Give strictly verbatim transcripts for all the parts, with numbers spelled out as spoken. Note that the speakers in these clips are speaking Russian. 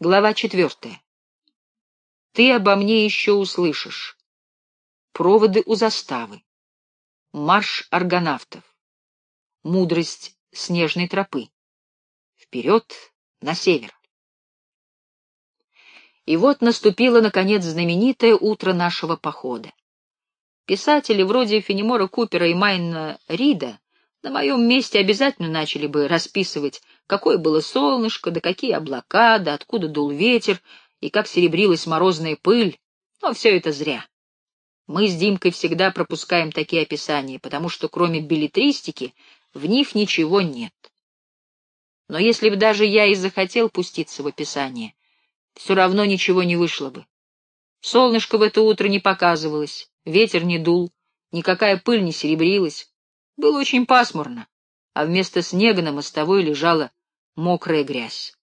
Глава четвертая. Ты обо мне еще услышишь. Проводы у заставы. Марш аргонавтов. Мудрость снежной тропы. Вперед на север. И вот наступило, наконец, знаменитое утро нашего похода. Писатели вроде Фенемора Купера и Майна Рида на моем месте обязательно начали бы расписывать, какое было солнышко, да какие облака, да откуда дул ветер, и как серебрилась морозная пыль, но все это зря. Мы с Димкой всегда пропускаем такие описания, потому что кроме беллетристики в них ничего нет. Но если бы даже я и захотел пуститься в описание, все равно ничего не вышло бы. Солнышко в это утро не показывалось, ветер не дул, никакая пыль не серебрилась. Было очень пасмурно, а вместо снега на мостовой лежала мокрая грязь.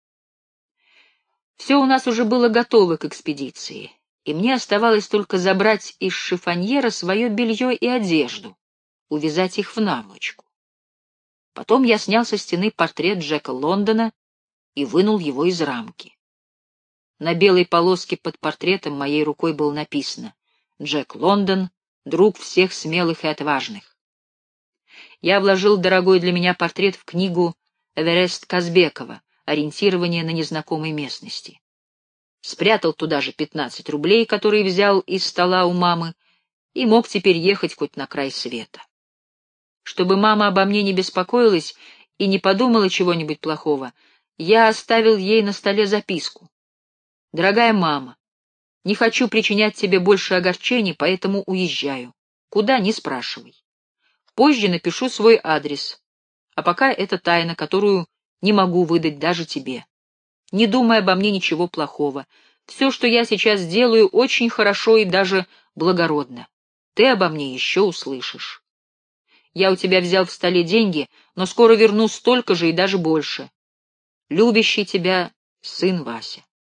Все у нас уже было готово к экспедиции, и мне оставалось только забрать из шифоньера свое белье и одежду, увязать их в наволочку. Потом я снял со стены портрет Джека Лондона и вынул его из рамки. На белой полоске под портретом моей рукой было написано: «Джек Лондон, друг всех смелых и отважных». Я вложил дорогой для меня портрет в книгу Эверест Казбекова «Ориентирование на незнакомой местности». Спрятал туда же пятнадцать рублей, которые взял из стола у мамы, и мог теперь ехать хоть на край света. Чтобы мама обо мне не беспокоилась и не подумала чего-нибудь плохого, я оставил ей на столе записку. «Дорогая мама, не хочу причинять тебе больше огорчений, поэтому уезжаю. Куда — не спрашивай. Позже напишу свой адрес, а пока это тайна, которую не могу выдать даже тебе. Не думай обо мне ничего плохого. Все, что я сейчас делаю, очень хорошо и даже благородно. Ты обо мне еще услышишь. Я у тебя взял в столе деньги, но скоро верну столько же и даже больше. Любящий тебя сын Вася».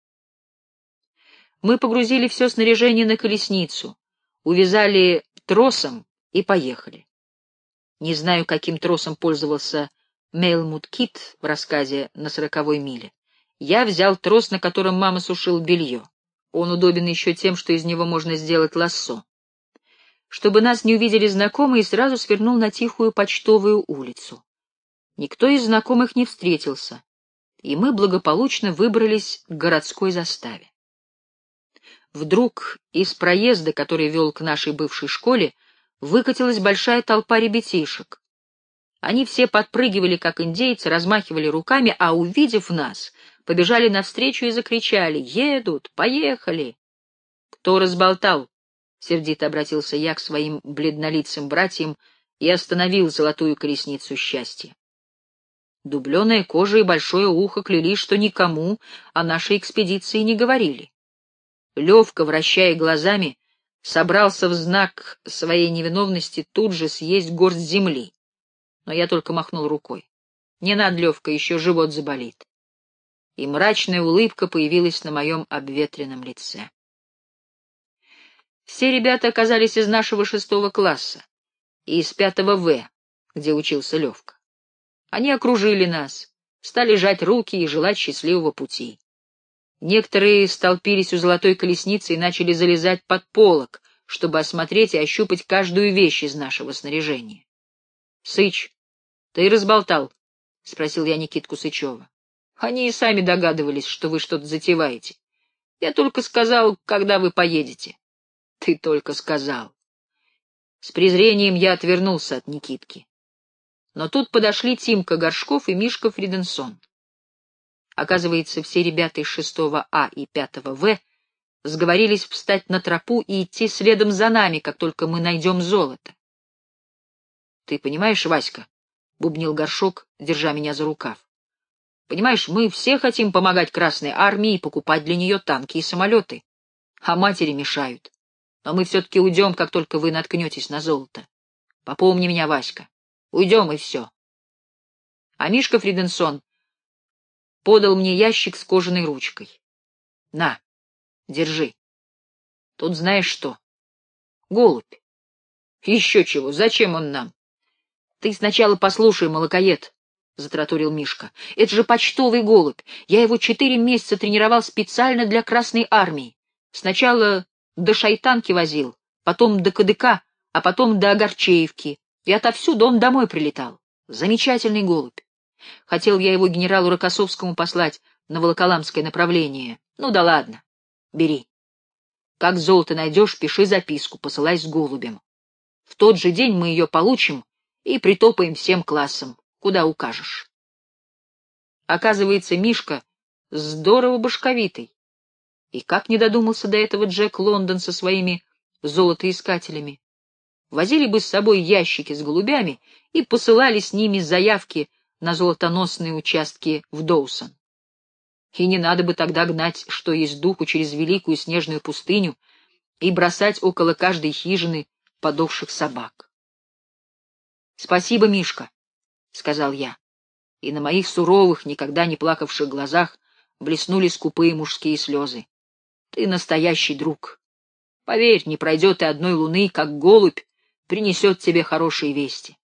Мы погрузили все снаряжение на колесницу, увязали тросом и поехали. Не знаю, каким тросом пользовался Мейлмут Кит в рассказе «На сороковой миле». Я взял трос, на котором мама сушила белье. Он удобен еще тем, что из него можно сделать лассо. Чтобы нас не увидели знакомые, сразу свернул на тихую почтовую улицу. Никто из знакомых не встретился, и мы благополучно выбрались к городской заставе. Вдруг из проезда, который вел к нашей бывшей школе, выкатилась большая толпа ребятишек. Они все подпрыгивали, как индейцы, размахивали руками, а, увидев нас, побежали навстречу и закричали: «Едут! Поехали!» «Кто разболтал?» — сердито обратился я к своим бледнолицым братьям и остановил золотую колесницу счастья. Дубленая кожа и большое ухо клялись, что никому о нашей экспедиции не говорили. Левка, вращая глазами, собрался в знак своей невиновности тут же съесть горсть земли. Но я только махнул рукой. «Не надо, Левка, еще живот заболит». И мрачная улыбка появилась на моем обветренном лице. Все ребята оказались из нашего шестого класса и из пятого В, где учился Левка. Они окружили нас, стали жать руки и желать счастливого пути. Некоторые столпились у золотой колесницы и начали залезать под полог, чтобы осмотреть и ощупать каждую вещь из нашего снаряжения. — Сыч, ты разболтал? — спросил я Никитку Сычева. — Они и сами догадывались, что вы что-то затеваете. Я только сказал, когда вы поедете. — Ты только сказал. С презрением я отвернулся от Никитки. Но тут подошли Тимка Горшков и Мишка Фриденсон. Оказывается, все ребята из шестого А и пятого В сговорились встать на тропу и идти следом за нами, как только мы найдем золото. — Ты понимаешь, Васька, — бубнил Горшок, держа меня за рукав, — понимаешь, мы все хотим помогать Красной Армии и покупать для нее танки и самолеты, а матери мешают. Но мы все-таки уйдем, как только вы наткнетесь на золото. Попомни меня, Васька. Уйдем, и все. А Мишка Фриденсон подал мне ящик с кожаной ручкой. На, держи. Тут знаешь что? Голубь. Еще чего, зачем он нам? Ты сначала послушай, молокоед, — затараторил Мишка. — Это же почтовый голубь. Я его четыре месяца тренировал специально для Красной Армии. Сначала до Шайтанки возил, потом до Кадыка, а потом до Огорчеевки. И отовсюду он домой прилетал. Замечательный голубь. Хотел я его генералу Рокоссовскому послать на Волоколамское направление. Ну да ладно, бери. Как золото найдешь, пиши записку, посылай с голубем. В тот же день мы ее получим и притопаем всем классом, куда укажешь. Оказывается, Мишка здорово башковитый. И как не додумался до этого Джек Лондон со своими золотоискателями. Возили бы с собой ящики с голубями и посылали с ними заявки на золотоносные участки в Доусон. И не надо бы тогда гнать, что есть духу, через великую снежную пустыню и бросать около каждой хижины подохших собак. — Спасибо, Мишка, — сказал я, и на моих суровых, никогда не плакавших глазах блеснули скупые мужские слезы. — Ты настоящий друг. Поверь, не пройдет и одной луны, как голубь принесет тебе хорошие вести.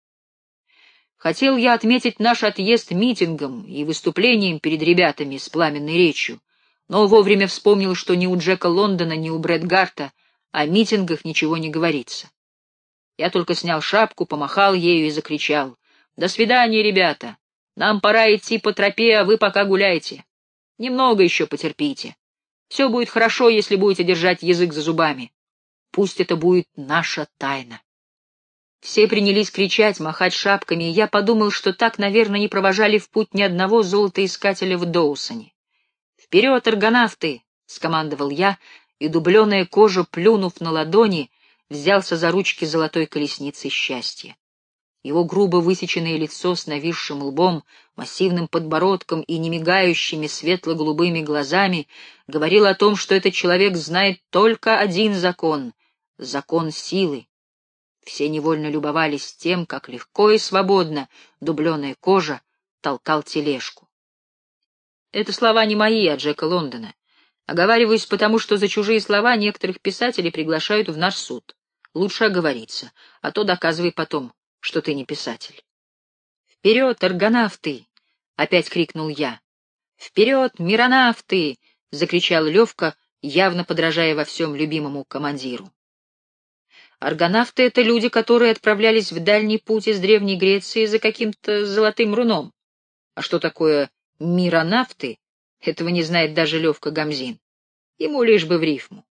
Хотел я отметить наш отъезд митингом и выступлением перед ребятами с пламенной речью, но вовремя вспомнил, что ни у Джека Лондона, ни у Брэд Гарта о митингах ничего не говорится. Я только снял шапку, помахал ею и закричал: «До свидания, ребята! Нам пора идти по тропе, а вы пока гуляйте. Немного еще потерпите. Все будет хорошо, если будете держать язык за зубами. Пусть это будет наша тайна». Все принялись кричать, махать шапками, и я подумал, что так, наверное, не провожали в путь ни одного золотоискателя в Доусоне. «Вперед, аргонавты!» — скомандовал я, и дубленая кожа, плюнув на ладони, взялся за ручки золотой колесницы счастья. Его грубо высеченное лицо с нависшим лбом, массивным подбородком и немигающими светло-голубыми глазами говорило о том, что этот человек знает только один закон — закон силы. Все невольно любовались тем, как легко и свободно дубленая кожа толкал тележку. Это слова не мои, а Джека Лондона. Оговариваюсь потому, что за чужие слова некоторых писателей приглашают в наш суд. Лучше оговориться, а то доказывай потом, что ты не писатель. «Вперед, аргонавты!» — опять крикнул я. «Вперед, миронавты!» — закричал Левка, явно подражая во всем любимому командиру. Аргонавты — это люди, которые отправлялись в дальний путь из Древней Греции за каким-то золотым руном. А что такое миронавты, этого не знает даже Левка Гамзин. Ему лишь бы в рифму.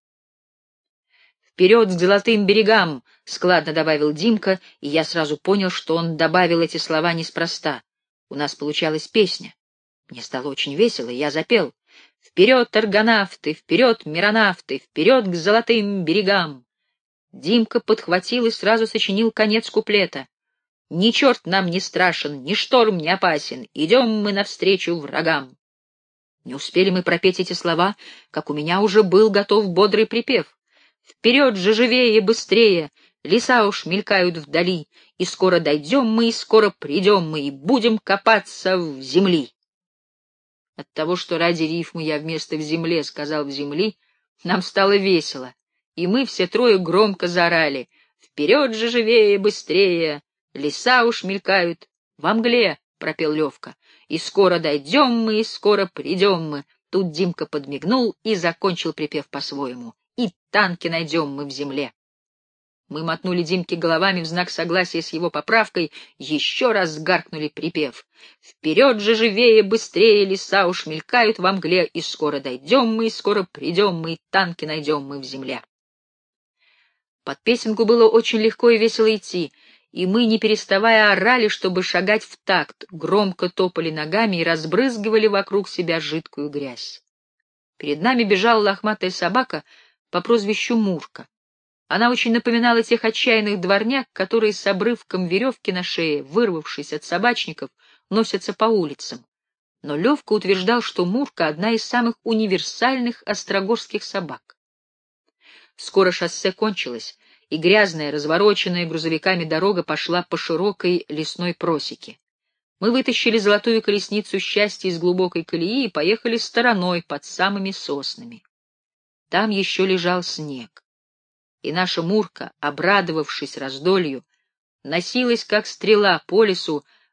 «Вперед к золотым берегам!» — складно добавил Димка, и я сразу понял, что он добавил эти слова неспроста. У нас получалась песня. Мне стало очень весело, и я запел: «Вперед, аргонавты! Вперед, миронавты! Вперед к золотым берегам!» Димка подхватил и сразу сочинил конец куплета. «Ни черт нам не страшен, ни шторм не опасен, идем мы навстречу врагам». Не успели мы пропеть эти слова, как у меня уже был готов бодрый припев. «Вперед же живее, быстрее, леса уж мелькают вдали, и скоро дойдем мы, и скоро придем мы, и будем копаться в земли». От того, что ради рифмы я вместо «в земле» сказал «в земли», нам стало весело. И мы все трое громко заорали: «Вперед же живее, быстрее! Леса уж мелькают во мгле!» — пропел Левка. «И скоро дойдем мы, и скоро придем мы!» Тут Димка подмигнул и закончил припев по-своему: «И танки найдем мы в земле!» Мы мотнули Димке головами в знак согласия с его поправкой, еще раз гаркнули припев: «Вперед же живее, быстрее! Леса уж мелькают во мгле! И скоро дойдем мы, и скоро придем мы, и танки найдем мы в земле!» Под песенку было очень легко и весело идти, и мы, не переставая, орали, чтобы шагать в такт, громко топали ногами и разбрызгивали вокруг себя жидкую грязь. Перед нами бежала лохматая собака по прозвищу Мурка. Она очень напоминала тех отчаянных дворняг, которые с обрывком веревки на шее, вырвавшись от собачников, носятся по улицам. Но Левка утверждал, что Мурка — одна из самых универсальных острогорских собак. Скоро шоссе кончилось, и грязная, развороченная грузовиками дорога пошла по широкой лесной просеке. Мы вытащили золотую колесницу счастья из глубокой колеи и поехали стороной под самыми соснами. Там еще лежал снег, и наша Мурка, обрадовавшись раздолью, носилась, как стрела, по лесу,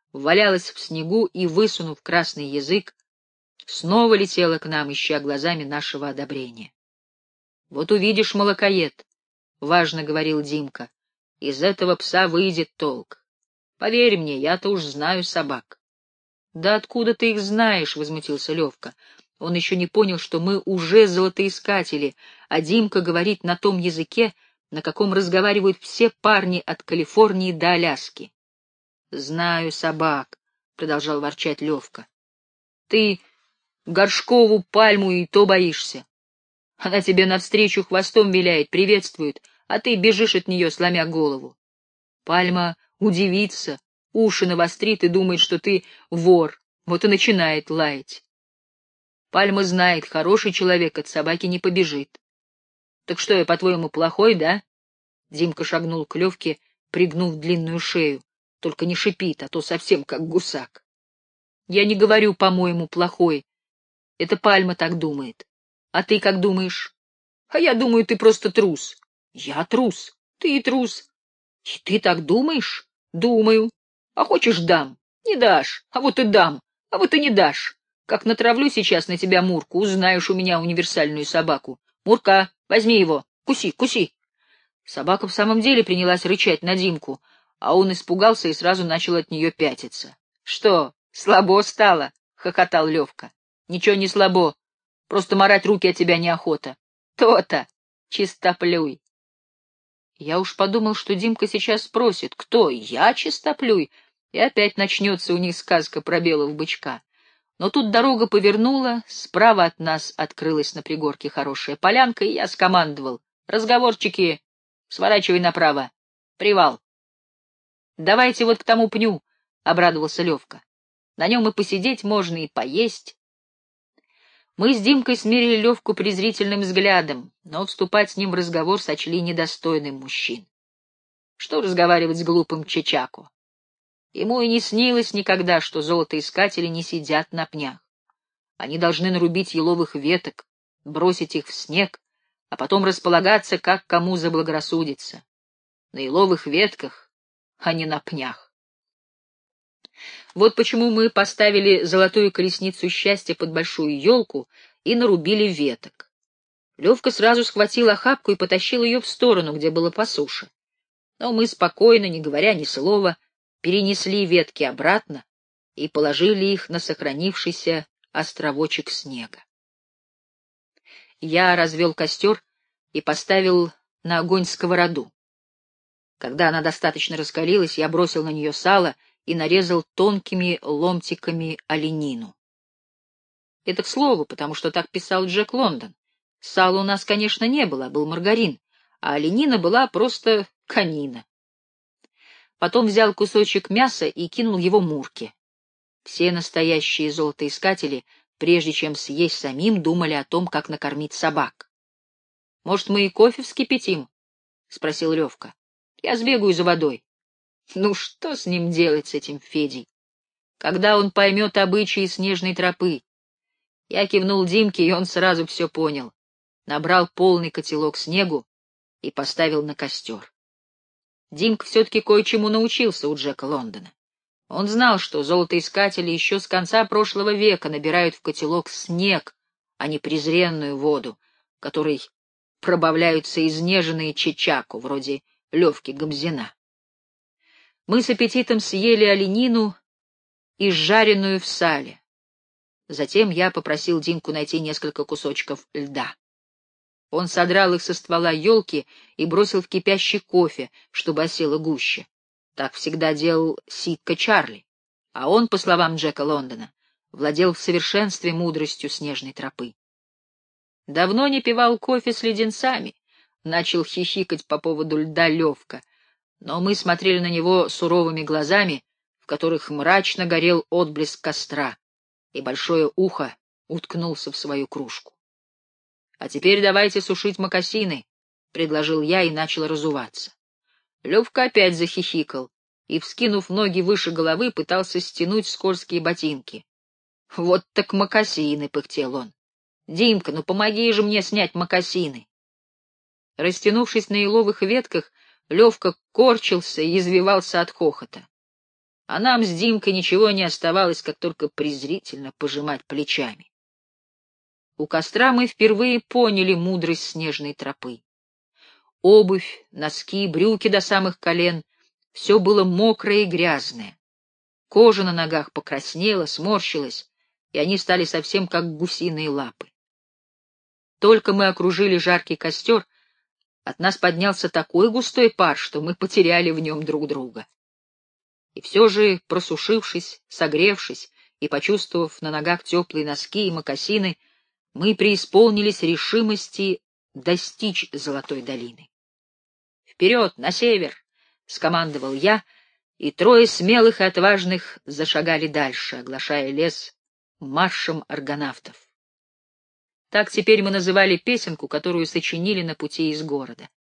валялась в снегу и, высунув красный язык, снова летела к нам, ища глазами нашего одобрения. — Вот увидишь, молокоед, — важно говорил Димка, — из этого пса выйдет толк. Поверь мне, я-то уж знаю собак. — Да откуда ты их знаешь? — возмутился Левка. Он еще не понял, что мы уже золотоискатели, а Димка говорит на том языке, на каком разговаривают все парни от Калифорнии до Аляски. — Знаю собак, — продолжал ворчать Левка. — Ты Горшкову пальму и то боишься. Она тебе навстречу хвостом виляет, приветствует, а ты бежишь от нее, сломя голову. Пальма удивится, уши навострит и думает, что ты вор, вот и начинает лаять. Пальма знает, хороший человек от собаки не побежит. Так что я, по-твоему, плохой, да? Димка шагнул к Левке, пригнув длинную шею. Только не шипит, а то совсем как гусак. Я не говорю, по-моему, плохой. Это Пальма так думает. А ты как думаешь? А я думаю, ты просто трус. Я трус. Ты и трус. И ты так думаешь? Думаю. А хочешь, дам? Не дашь. А вот и дам. А вот и не дашь. Как натравлю сейчас на тебя Мурку, узнаешь у меня универсальную собаку. Мурка, возьми его. Куси, куси. Собака в самом деле принялась рычать на Димку, а он испугался и сразу начал от нее пятиться. — Что, слабо стало? — хохотал Левка. — Ничего не слабо. Просто марать руки от тебя неохота. То-то. Чистоплюй. Я уж подумал, что Димка сейчас спросит, кто я чистоплюй, и опять начнется у них сказка про белого бычка. Но тут дорога повернула, справа от нас открылась на пригорке хорошая полянка, и я скомандовал: разговорчики, сворачивай направо. Привал. Давайте вот к тому пню, — обрадовался Левка. На нем и посидеть можно, и поесть. Мы с Димкой смерили Левку презрительным взглядом, но вступать с ним в разговор сочли недостойным мужчин. Что разговаривать с глупым чечако? Ему и не снилось никогда, что золотоискатели не сидят на пнях. Они должны нарубить еловых веток, бросить их в снег, а потом располагаться, как кому заблагорассудится. На еловых ветках, а не на пнях. Вот почему мы поставили золотую колесницу счастья под большую елку и нарубили веток. Левка сразу схватил охапку и потащил ее в сторону, где было по суше. Но мы спокойно, не говоря ни слова, перенесли ветки обратно и положили их на сохранившийся островочек снега. Я развел костер и поставил на огонь сковороду. Когда она достаточно раскалилась, я бросил на нее сало и нарезал тонкими ломтиками оленину. Это к слову, потому что так писал Джек Лондон. Сала у нас, конечно, не было, был маргарин, а оленина была просто конина. Потом взял кусочек мяса и кинул его Мурке. Все настоящие золотоискатели, прежде чем съесть самим, думали о том, как накормить собак. — Может, мы и кофе вскипятим? — спросил Левка. — Я сбегаю за водой. Ну что с ним делать, с этим Федей? Когда он поймет обычаи снежной тропы? Я кивнул Димке, и он сразу все понял. Набрал полный котелок снегу и поставил на костер. Димка все-таки кое-чему научился у Джека Лондона. Он знал, что золотоискатели еще с конца прошлого века набирают в котелок снег, а не презренную воду, которой пробавляются изнеженные чечаку, вроде Левки Гамзина. Мы с аппетитом съели оленину и жареную в сале. Затем я попросил Димку найти несколько кусочков льда. Он содрал их со ствола елки и бросил в кипящий кофе, чтобы осело гуще. Так всегда делал Ситка Чарли, а он, по словам Джека Лондона, владел в совершенстве мудростью снежной тропы. Давно не пивал кофе с леденцами, начал хихикать по поводу льда Левка, но мы смотрели на него суровыми глазами, в которых мрачно горел отблеск костра, и большое ухо уткнулся в свою кружку. — А теперь давайте сушить мокасины, — предложил я и начал разуваться. Левка опять захихикал и, вскинув ноги выше головы, пытался стянуть скользкие ботинки. — Вот так мокасины, — пыхтел он. — Димка, ну помоги же мне снять мокасины. Растянувшись на еловых ветках, Левка корчился и извивался от хохота. а нам с Димкой ничего не оставалось, как только презрительно пожимать плечами. У костра мы впервые поняли мудрость снежной тропы. Обувь, носки, брюки до самых колен — все было мокрое и грязное. Кожа на ногах покраснела, сморщилась, и они стали совсем как гусиные лапы. Только мы окружили жаркий костер, от нас поднялся такой густой пар, что мы потеряли в нем друг друга. И все же, просушившись, согревшись и почувствовав на ногах теплые носки и мокасины, мы преисполнились решимости достичь Золотой долины. «Вперед, на север!» — скомандовал я, и трое смелых и отважных зашагали дальше, оглашая лес маршем аргонавтов. Так теперь мы называли песенку, которую сочинили на пути из города.